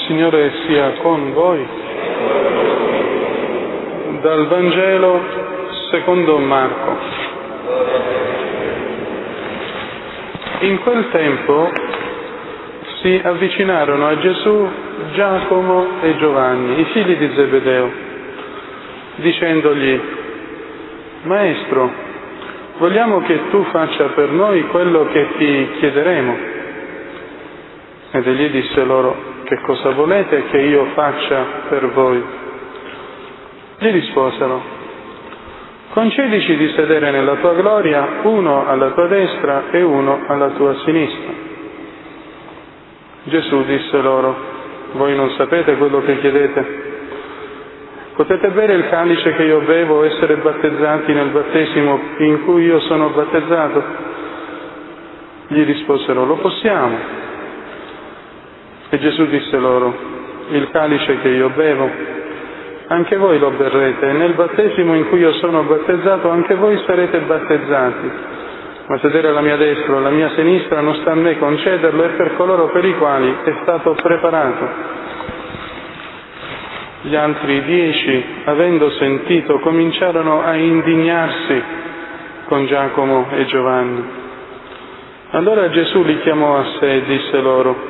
Signore sia con voi. Dal Vangelo secondo Marco. In quel tempo si avvicinarono a Gesù Giacomo e Giovanni, i figli di Zebedeo, dicendogli: Maestro, vogliamo che tu faccia per noi quello che ti chiederemo. Ed egli disse loro: che cosa volete che io faccia per voi? Gli risposero: concedici di sedere nella tua gloria, uno alla tua destra e uno alla tua sinistra. Gesù disse loro: voi non sapete quello che chiedete. Potete bere il calice che io bevo o essere battezzati nel battesimo in cui io sono battezzato? Gli risposero: lo possiamo. E Gesù disse loro: il calice che io bevo, anche voi lo berrete, e nel battesimo in cui io sono battezzato anche voi sarete battezzati. Ma sedere alla mia destra o alla mia sinistra non sta a me concederlo, è per coloro per i quali è stato preparato. Gli altri 10, avendo sentito, cominciarono a indignarsi con Giacomo e Giovanni. Allora Gesù li chiamò a sé e disse loro: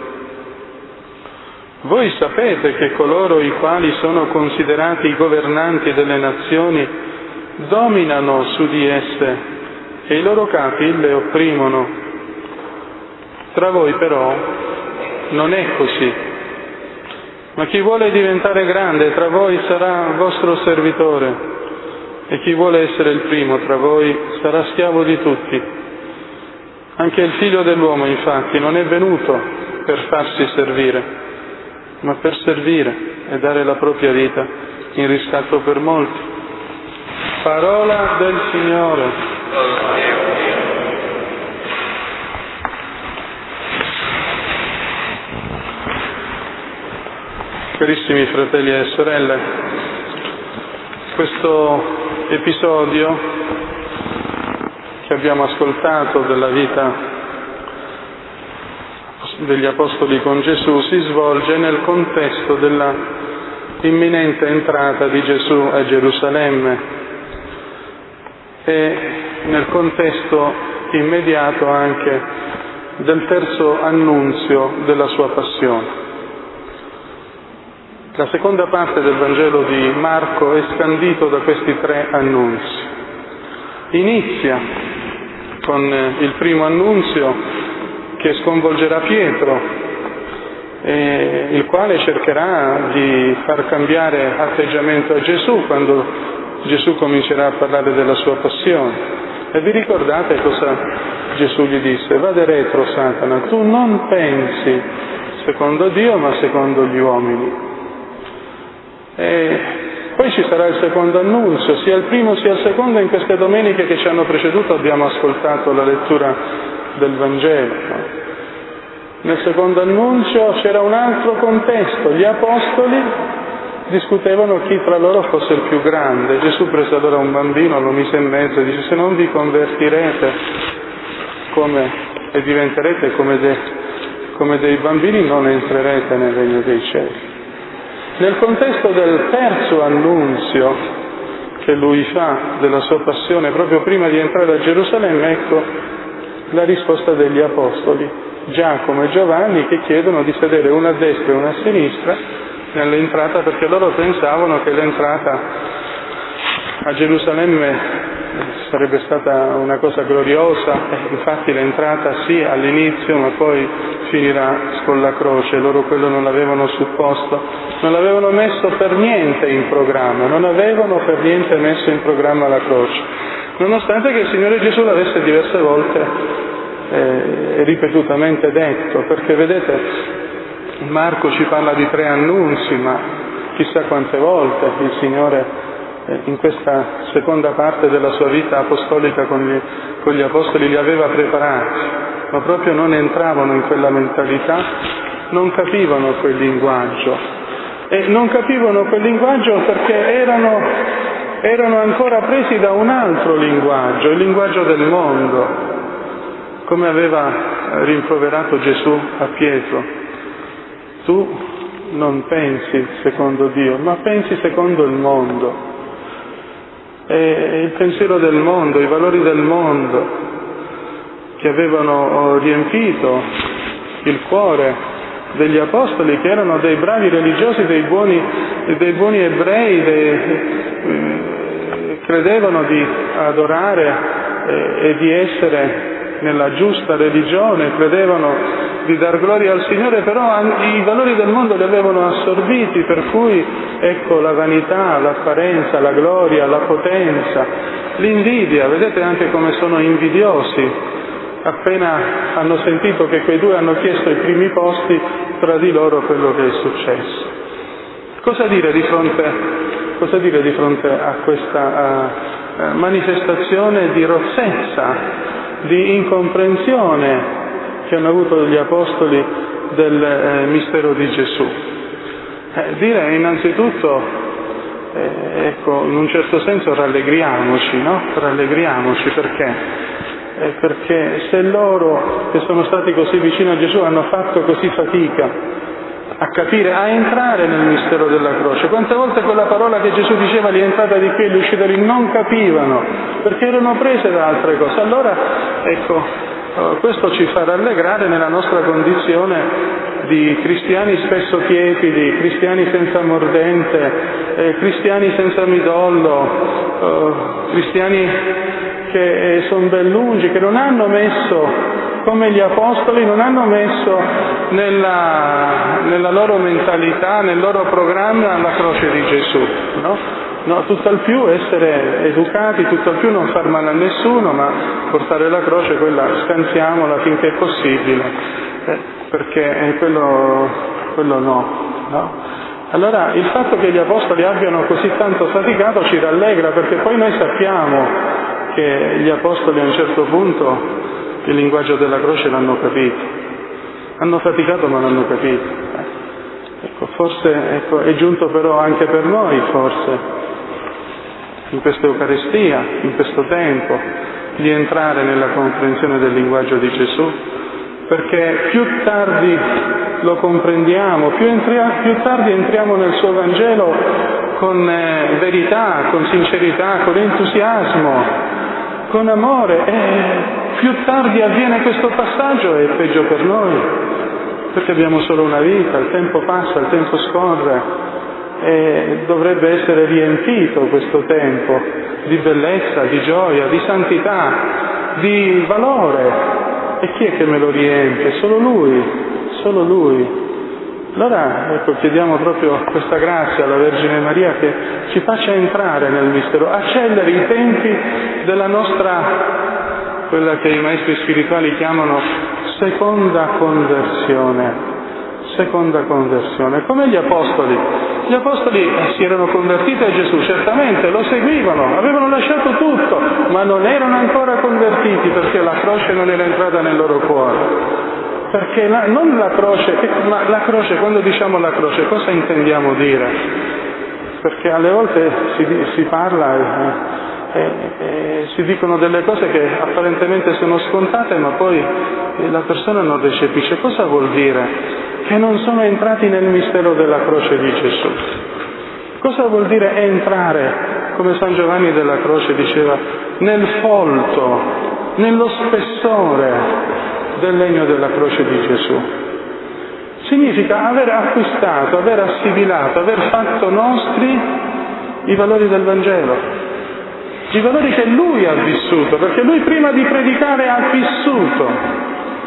voi sapete che coloro i quali sono considerati i governanti delle nazioni dominano su di esse e i loro capi le opprimono. Tra voi però non è così. Ma chi vuole diventare grande tra voi sarà vostro servitore, e chi vuole essere il primo tra voi sarà schiavo di tutti. Anche il Figlio dell'uomo, infatti, non è venuto per farsi servire, ma per servire e dare la propria vita in riscatto per molti. Parola del Signore. Carissimi fratelli e sorelle, questo episodio che abbiamo ascoltato della vita degli Apostoli con Gesù si svolge nel contesto della imminente entrata di Gesù a Gerusalemme e nel contesto immediato anche del terzo annunzio della sua passione. La seconda parte del Vangelo di Marco è scandito da questi tre annunzi. Inizia con il primo annunzio che sconvolgerà Pietro, il quale cercherà di far cambiare atteggiamento a Gesù quando Gesù comincerà a parlare della sua passione. E vi ricordate cosa Gesù gli disse? Vade retro, Satana, tu non pensi secondo Dio ma secondo gli uomini. E poi ci sarà il secondo annunzio, sia il primo sia il secondo. In queste domeniche che ci hanno preceduto abbiamo ascoltato la lettura del Vangelo. Nel secondo annuncio c'era un altro contesto, gli apostoli discutevano chi tra loro fosse il più grande. Gesù prese allora un bambino, lo mise in mezzo e dice: se non vi convertirete e diventerete come dei bambini non entrerete nel regno dei cieli. Nel contesto del terzo annunzio che lui fa della sua passione proprio prima di entrare a Gerusalemme, ecco la risposta degli apostoli, Giacomo e Giovanni, che chiedono di sedere una a destra e una a sinistra nell'entrata, perché loro pensavano che l'entrata a Gerusalemme sarebbe stata una cosa gloriosa, infatti l'entrata sì all'inizio, ma poi finirà con la croce. Loro quello non l'avevano supposto, non l'avevano messo per niente in programma, non avevano per niente messo in programma la croce, nonostante che il Signore Gesù l'avesse diverse volte ripetutamente detto, perché vedete, Marco ci parla di tre annunzi, ma chissà quante volte il Signore in questa seconda parte della sua vita apostolica con gli apostoli li aveva preparati, ma proprio non entravano in quella mentalità, non capivano quel linguaggio. E non capivano quel linguaggio perché erano ancora presi da un altro linguaggio, il linguaggio del mondo, come aveva rimproverato Gesù a Pietro. Tu non pensi secondo Dio, ma pensi secondo il mondo. E il pensiero del mondo, i valori del mondo che avevano riempito il cuore degli apostoli, che erano dei bravi religiosi, dei buoni ebrei, credevano di adorare e di essere nella giusta religione, credevano di dar gloria al Signore, però i valori del mondo li avevano assorbiti, per cui ecco la vanità, l'apparenza, la gloria, la potenza, l'invidia. Vedete anche come sono invidiosi appena hanno sentito che quei due hanno chiesto i primi posti, tra di loro quello che è successo. Cosa dire di fronte a questa manifestazione di rozzezza, di incomprensione che hanno avuto gli apostoli del mistero di Gesù? Dire innanzitutto, ecco, in un certo senso rallegriamoci, no? Rallegriamoci perché se loro che sono stati così vicini a Gesù hanno fatto così fatica a capire, a entrare nel mistero della croce, quante volte quella parola che Gesù diceva gli è entrata di qui e gli è uscita lì, non capivano perché erano prese da altre cose. Allora ecco, questo ci fa rallegrare nella nostra condizione di cristiani spesso tiepidi, cristiani senza mordente, cristiani senza midollo, cristiani che sono ben lungi, che non hanno messo, come gli apostoli, non hanno messo nella loro mentalità, nel loro programma la croce di Gesù, no? No, tutt'al più essere educati, tutt'al più non far male a nessuno, ma portare la croce, quella scansiamola finché è possibile, perché quello no? Allora il fatto che gli apostoli abbiano così tanto faticato ci rallegra, perché poi noi sappiamo che gli apostoli a un certo punto il linguaggio della croce l'hanno capito, hanno faticato ma l'hanno capito. Ecco, forse è giunto però anche per noi, forse, in questa Eucaristia, in questo tempo, di entrare nella comprensione del linguaggio di Gesù, perché più tardi lo comprendiamo, più tardi entriamo nel suo Vangelo con verità, con sincerità, con entusiasmo, con amore, e più tardi avviene questo passaggio è peggio per noi, perché abbiamo solo una vita, il tempo passa, il tempo scorre, e dovrebbe essere riempito questo tempo di bellezza, di gioia, di santità, di valore. E chi è che me lo riempie? Solo Lui, solo Lui. Allora ecco, chiediamo proprio questa grazia alla Vergine Maria, che ci faccia entrare nel mistero, acceleri i tempi della nostra, quella che i maestri spirituali chiamano seconda conversione. Seconda conversione, come gli apostoli. Gli apostoli si erano convertiti a Gesù, certamente lo seguivano, avevano lasciato tutto, ma non erano ancora convertiti, perché la croce non era entrata nel loro cuore. Perché non la croce, ma la croce, quando diciamo la croce, cosa intendiamo dire? Perché alle volte si parla e si dicono delle cose che apparentemente sono scontate, ma poi la persona non recepisce. Cosa vuol dire? Che non sono entrati nel mistero della croce di Gesù. Cosa vuol dire entrare, come San Giovanni della Croce diceva, nel folto, nello spessore del legno della croce di Gesù? Significa aver acquistato, aver assimilato, aver fatto nostri i valori del Vangelo, i valori che Lui ha vissuto, perché Lui prima di predicare ha vissuto.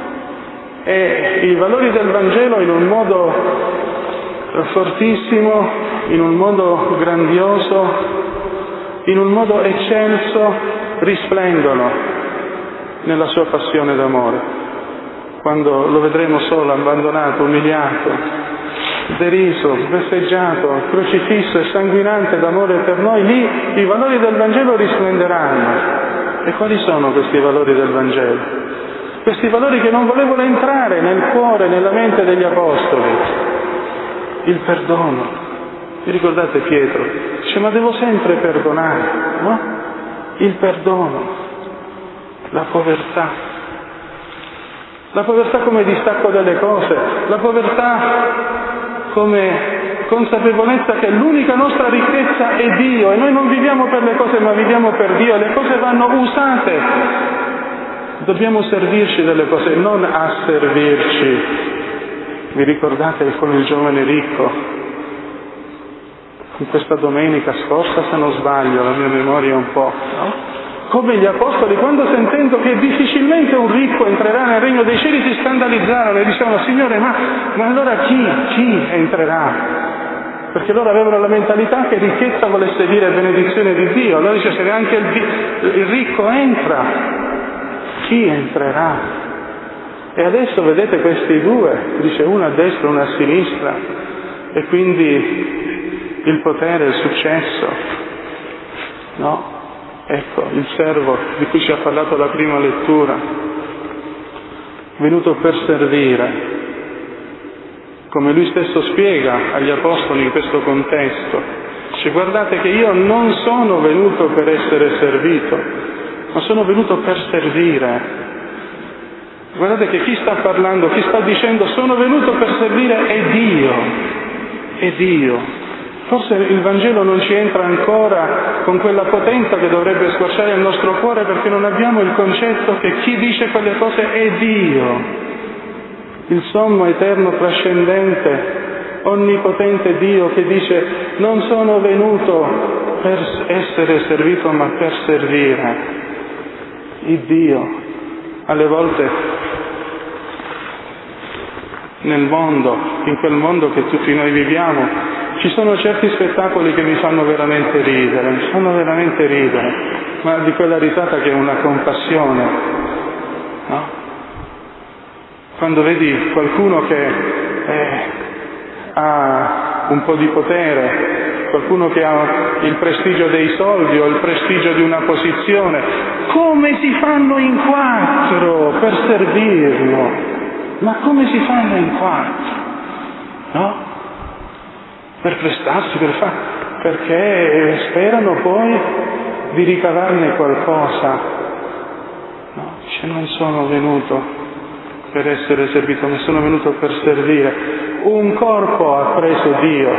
E i valori del Vangelo in un modo fortissimo, in un modo grandioso, in un modo eccelso, risplendono nella sua passione d'amore. Quando lo vedremo solo, abbandonato, umiliato, deriso, vesseggiato, crocifisso e sanguinante d'amore per noi, lì i valori del Vangelo risplenderanno. E quali sono questi valori del Vangelo? Questi valori che non volevano entrare nel cuore, nella mente degli apostoli. Il perdono. Vi ricordate Pietro? Dice, ma devo sempre perdonare, no? Il perdono. La povertà. La povertà come distacco dalle cose. La povertà come consapevolezza che l'unica nostra ricchezza è Dio, e noi non viviamo per le cose ma viviamo per Dio, e le cose vanno usate. Dobbiamo servirci delle cose, non asservirci. Vi ricordate con il giovane ricco? In questa domenica scorsa, se non sbaglio, la mia memoria è un po', no? Come gli apostoli, quando sentendo che difficilmente un ricco entrerà nel regno dei cieli, si scandalizzarono e dicevano: Signore, ma allora chi entrerà? Perché loro avevano la mentalità che ricchezza volesse dire benedizione di Dio. Allora dice: se neanche il ricco entra, chi entrerà? E adesso vedete questi due, dice uno a destra e uno a sinistra, e quindi il potere, il successo, no? Ecco, il servo di cui ci ha parlato la prima lettura, venuto per servire, come lui stesso spiega agli apostoli in questo contesto. Dice: guardate che io non sono venuto per essere servito, ma sono venuto per servire. Guardate che chi sta parlando, chi sta dicendo sono venuto per servire è Dio, è Dio. Forse il Vangelo non ci entra ancora con quella potenza che dovrebbe squarciare il nostro cuore, perché non abbiamo il concetto che chi dice quelle cose è Dio, il sommo, eterno, trascendente, onnipotente Dio, che dice: non sono venuto per essere servito ma per servire. Il Dio, alle volte nel mondo, in quel mondo che tutti noi viviamo, ci sono certi spettacoli che mi fanno veramente ridere, ma di quella risata che è una compassione, no? Quando vedi qualcuno che ha un po' di potere, qualcuno che ha il prestigio dei soldi o il prestigio di una posizione, come si fanno in quattro per servirlo? Ma come si fanno in quattro? No? Per prestarsi, perché sperano poi di ricavarne qualcosa. No, dice: non sono venuto per essere servito, ma sono venuto per servire. Un corpo ha preso Dio.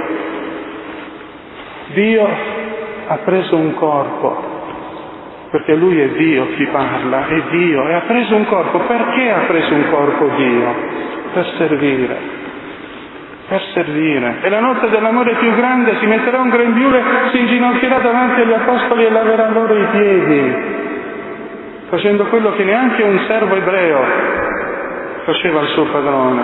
Dio ha preso un corpo, perché Lui è Dio, chi parla è Dio, e ha preso un corpo. Perché ha preso un corpo Dio? Per servire. Per servire. E la notte dell'amore più grande si metterà un grembiule, si inginocchierà davanti agli apostoli e laverà loro i piedi, facendo quello che neanche un servo ebreo faceva al suo padrone.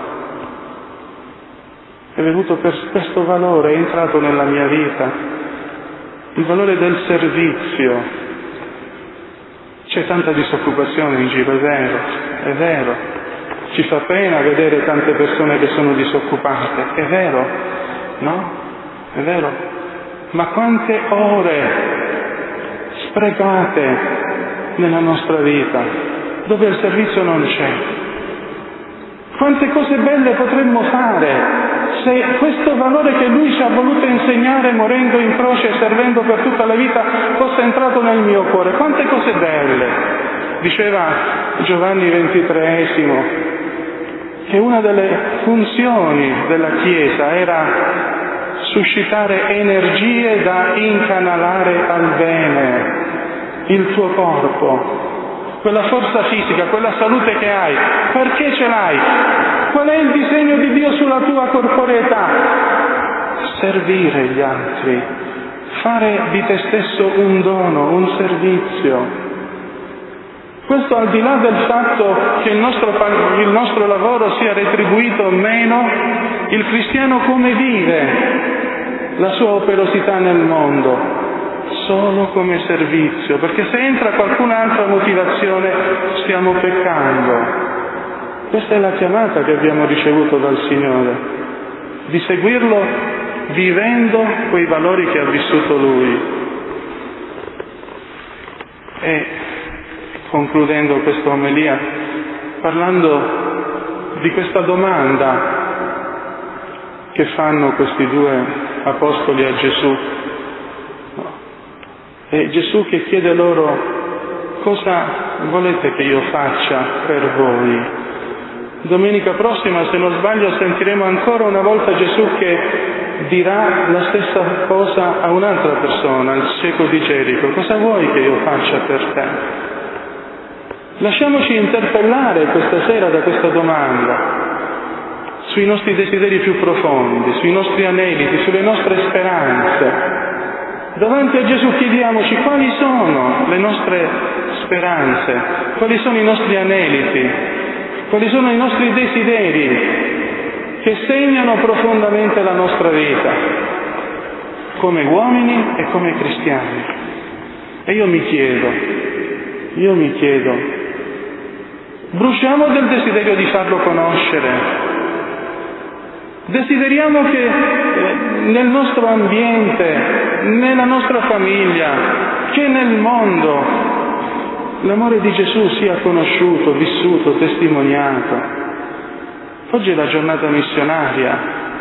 È venuto per questo valore, è entrato nella mia vita, il valore del servizio. C'è tanta disoccupazione in giro, è vero. Ci fa pena vedere tante persone che sono disoccupate, è vero, no? È vero. Ma quante ore sprecate nella nostra vita, dove il servizio non c'è. Quante cose belle potremmo fare se questo valore che Lui ci ha voluto insegnare morendo in croce e servendo per tutta la vita fosse entrato nel mio cuore. Quante cose belle! Diceva Giovanni XXIII che una delle funzioni della Chiesa era suscitare energie da incanalare al bene, il tuo corpo, quella forza fisica, quella salute che hai. Perché ce l'hai? Qual è il disegno di Dio sulla tua corporeità? Servire gli altri, fare di te stesso un dono, un servizio. Questo al di là del fatto che il nostro lavoro sia retribuito o meno, il cristiano come vive la sua operosità nel mondo? Solo come servizio, perché se entra qualcun'altra motivazione stiamo peccando. Questa è la chiamata che abbiamo ricevuto dal Signore, di seguirlo vivendo quei valori che ha vissuto Lui. E concludendo questa omelia, parlando di questa domanda che fanno questi due apostoli a Gesù. E Gesù che chiede loro: cosa volete che io faccia per voi? Domenica prossima, se non sbaglio, sentiremo ancora una volta Gesù che dirà la stessa cosa a un'altra persona, il cieco di Gerico: cosa vuoi che io faccia per te? Lasciamoci interpellare questa sera da questa domanda, sui nostri desideri più profondi, sui nostri aneliti, sulle nostre speranze. Davanti a Gesù chiediamoci quali sono le nostre speranze, quali sono i nostri aneliti, quali sono i nostri desideri che segnano profondamente la nostra vita, come uomini e come cristiani. E io mi chiedo, bruciamo del desiderio di farlo conoscere. Desideriamo che nel nostro ambiente, nella nostra famiglia, che nel mondo, l'amore di Gesù sia conosciuto, vissuto, testimoniato. Oggi è la giornata missionaria.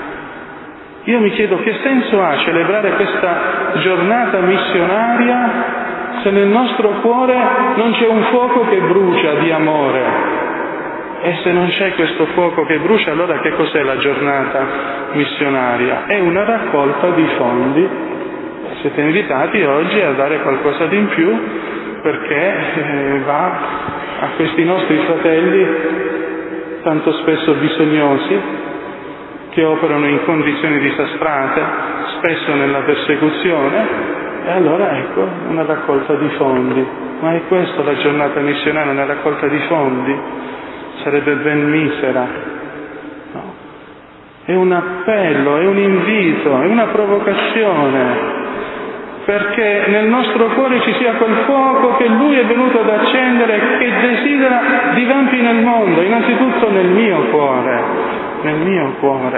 Io mi chiedo che senso ha celebrare questa giornata missionaria se nel nostro cuore non c'è un fuoco che brucia di amore. E se non c'è questo fuoco che brucia, allora che cos'è la giornata missionaria? È una raccolta di fondi. Siete invitati oggi a dare qualcosa di in più, perché va a questi nostri fratelli tanto spesso bisognosi, che operano in condizioni disastrate, spesso nella persecuzione, e allora ecco una raccolta di fondi. Ma è questa la giornata missionaria, una raccolta di fondi? Sarebbe ben misera. No. È un appello, è un invito, è una provocazione, perché nel nostro cuore ci sia quel fuoco che Lui è venuto ad accendere, che desidera divampi nel mondo, innanzitutto nel mio cuore.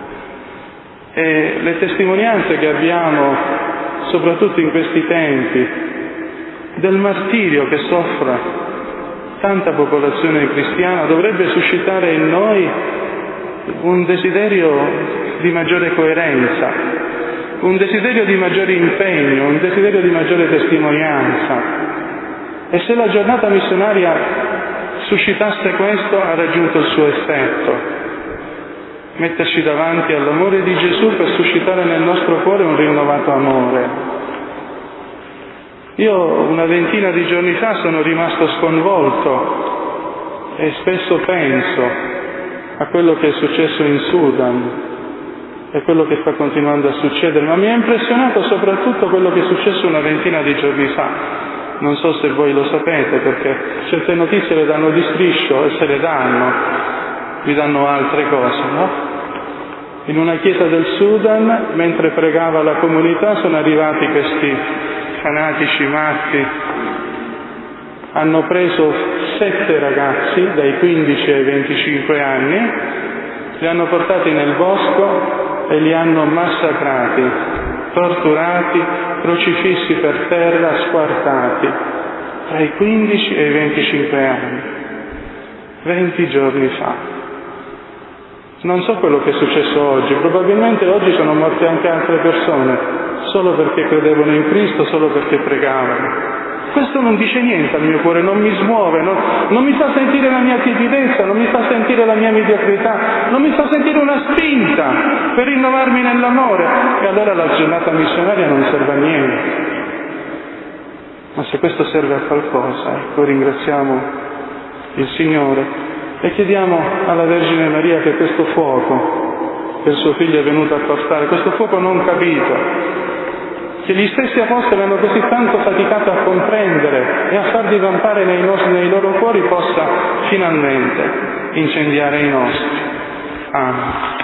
E le testimonianze che abbiamo, soprattutto in questi tempi, del martirio che soffre tanta popolazione cristiana, dovrebbe suscitare in noi un desiderio di maggiore coerenza, un desiderio di maggiore impegno, un desiderio di maggiore testimonianza. E se la giornata missionaria suscitasse questo, ha raggiunto il suo effetto. Metterci davanti all'amore di Gesù per suscitare nel nostro cuore un rinnovato amore. Io una ventina di giorni fa sono rimasto sconvolto e spesso penso a quello che è successo in Sudan e quello che sta continuando a succedere, ma mi ha impressionato soprattutto quello che è successo una ventina di giorni fa. Non so se voi lo sapete, perché certe notizie le danno di striscio, e se le danno, vi danno altre cose, no? In una chiesa del Sudan, mentre pregava la comunità, sono arrivati questi fanatici matti. Hanno preso 7 ragazzi dai 15 ai 25 anni, li hanno portati nel bosco e li hanno massacrati, torturati, crocifissi per terra, squartati, tra i 15 e i 25 anni, 20 giorni fa. Non so quello che è successo oggi, probabilmente oggi sono morte anche altre persone, solo perché credevano in Cristo, solo perché pregavano. Questo non dice niente al mio cuore, non mi smuove, non mi fa sentire la mia timidezza, non mi fa sentire la mia mediocrità, non mi fa sentire una spinta per rinnovarmi nell'amore. E allora la giornata missionaria non serve a niente. Ma se questo serve a qualcosa, ecco, ringraziamo il Signore e chiediamo alla Vergine Maria che questo fuoco che il suo Figlio è venuto a portare, questo fuoco non capito, che gli stessi apostoli hanno così tanto faticato a comprendere e a far divampare nei loro cuori, possa finalmente incendiare i nostri. Amen.